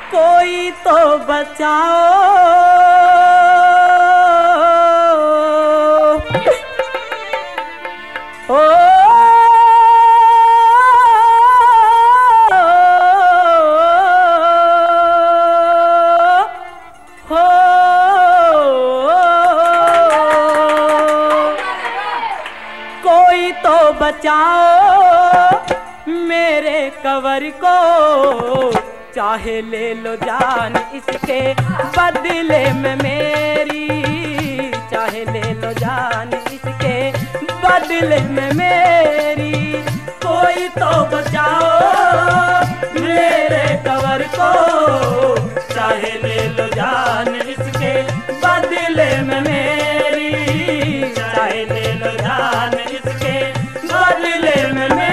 कोई तो बचाओ ओ कोई तो बचाओ मेरे कवर को, चाहे ले लो जान इसके बदले में मेरी, चाहे ले लो जान इसके बदले में मेरी। कोई तो बचाओ मेरे कवर को, चाहे ले लो जान इसके बदले में मेरी, चाहे ले लो जान इसके बदले में मेरी।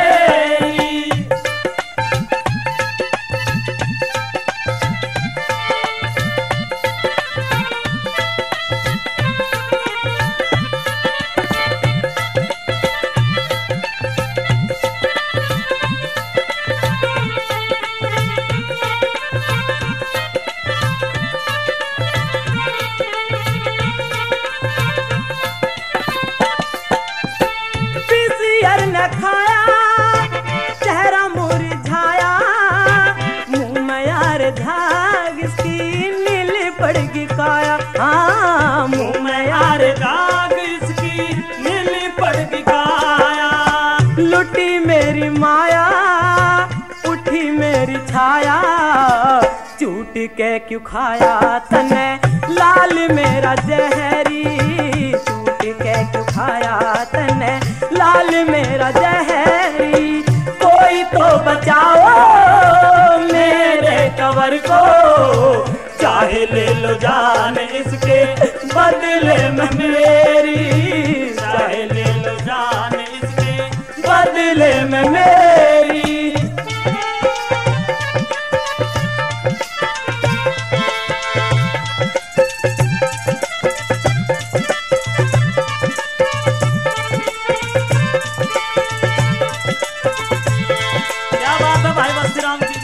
झाग इसकी नीली पड़गी काया, हाँ मुँह में यार झाग इसकी नीली पड़गी काया। लुटी मेरी माया उठी मेरी छाया, चूट के क्यों खाया तने लाल मेरा जहरी, चूट के क्यों खाया तने लाल मेरा जहरी। कोई तो बचाओ मेरे कवर को, चाहे ले लो जान इसके बदले में मेरी, चाहे ले लो जान इसके बदले में मेरी। क्या बात है भाई बस्तीराम की।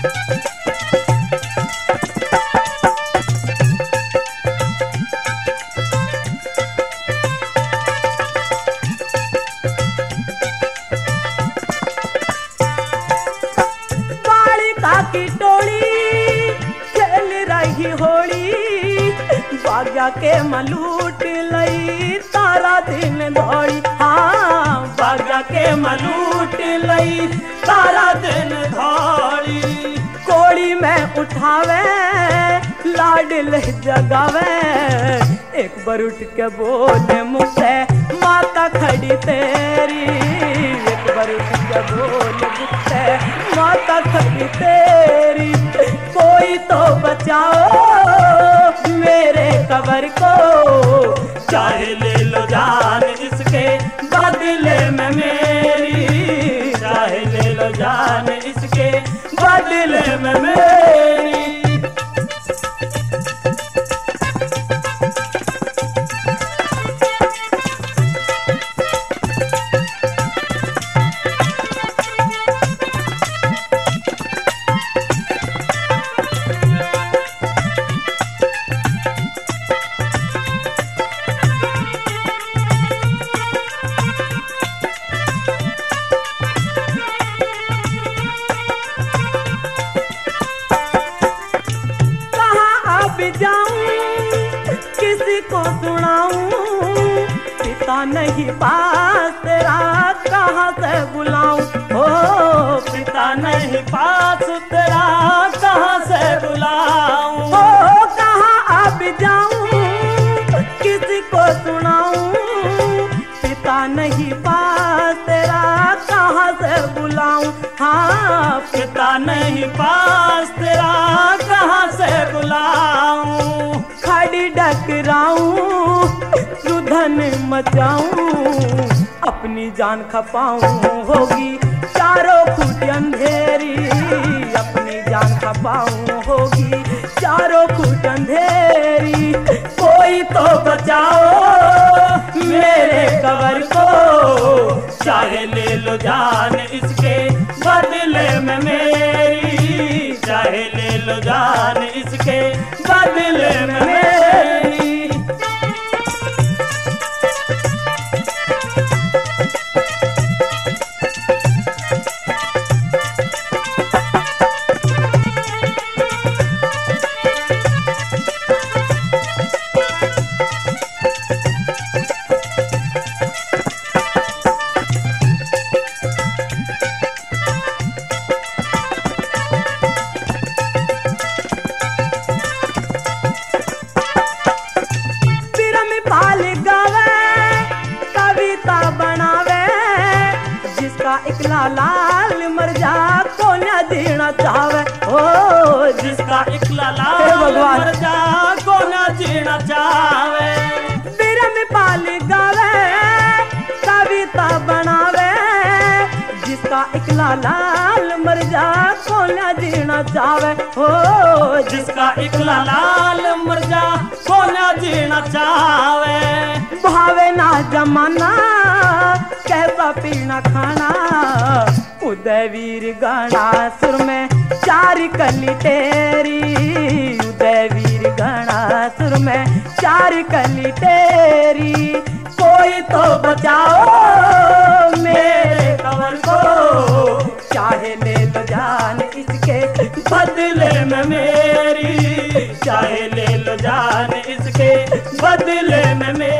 की टोली खेल रही होली, बाग्या के मलूट लई तारा दिन दौड़ी, हाँ बाग्या के मलूट लई तारा दिन दौड़ी। कोड़ी में उठावे लाडल जगावे, एक बार उठ के बोले मुझसे माता खड़ी तेरी, एक बार उठ के बोले मुझसे माता खड़ी तेरी। कोई तो बचाओ मेरे कवर को, चाहे ले लो जान इसके बदले में मेरी, चाहे ले लो जान इसके बदले में मेरी। किसी को सुनाऊं पिता नहीं पास तेरा, कहाँ से बुलाऊं ओ पिता नहीं पास तेरा, कहाँ से बुलाऊं ओ कहाँ अब जाऊं, किसी को सुनाऊं पिता नहीं पास तेरा, कहाँ से बुलाऊं, हाँ पिता नहीं पास तेरा, कहाँ से बुलाऊं। खड़ी डकराऊं रुधन मचाऊं, अपनी जान खपाऊं होगी चारों फुट अंधेरी, अपनी जान खपाऊं होगी चारों फुट अंधेरी। कोई तो बचाओ मेरे कवर को, चाहे ले लो जान इसके बदले में मेरी, चाहे ले लो जान जीना चावे। ओ जिसका इकला लाल मर जा को ना जीना चावे। बिरम पाली गावे कविता बनावे, जिसका इकला लाल मर जा को ना जीना चावे। ओ जिसका इकला लाल मर जा को ना जीना चावे। भावे ना जमाना कैसा पीना खाना, उदयवीर गणा सुर में चार कली तेरी। उदयवीर गणा सुर में चार कली तेरी। कोई तो बचाओ मेरे कंवर को, चाहे ले लो जान इसके बदले में मेरी, चाहे ले लो जान इसके बदले में मेरी।